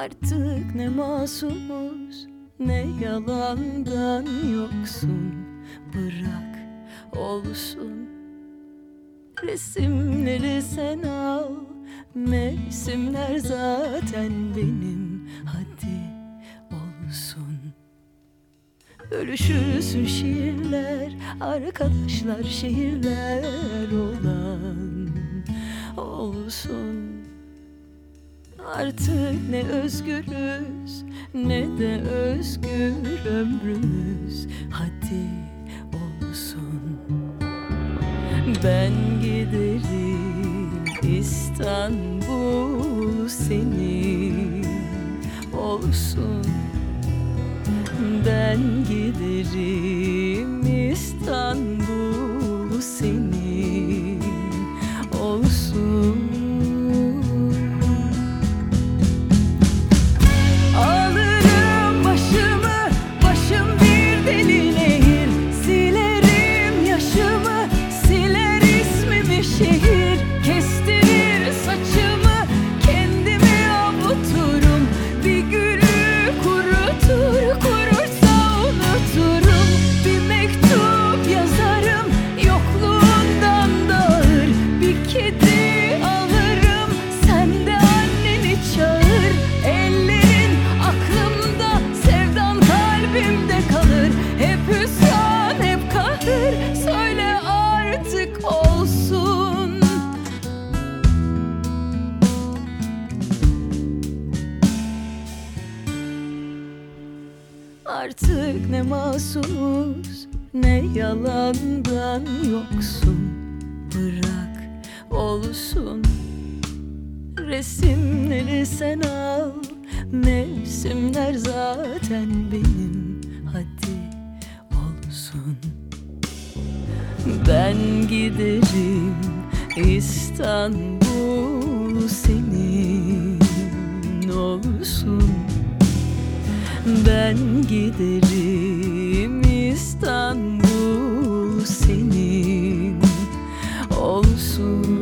Artık ne masumuz, ne yalandan yoksun. Bırak olsun. Resimleri sen al, mevsimler zaten benim. Hadi olsun. Bölüşülsün şiirler, arkadaşlar şehirler olan olsun. Artık ne özgürüz, ne de özgür ömrümüz. Hadi olsun. Ben giderim, İstanbul senin olsun. Ben giderim, İstanbul senin olsun. Alırım başımı, başım bir deli nehir. Silerim yaşımı, siler ismimi şehir. Kestirir saçımı, kendimi avuturum. Bir gülü kurutur, kurursa unuturum. Bir mektup yazarım, yokluğundan dağır. Bir kedi alırım, sen de anneni çağır. Ellerin aklımda, sevdan kalbimde kalır. Hep hüsran, hep kahır, söyle artık olsun. Artık ne masumuz, ne yalandan yoksun. Bırak olsun. Resimleri sen al, mevsimler zaten benim. Hadi olsun. Ben giderim, İstanbul senin olsun. Ben giderim, İstanbul senin olsun.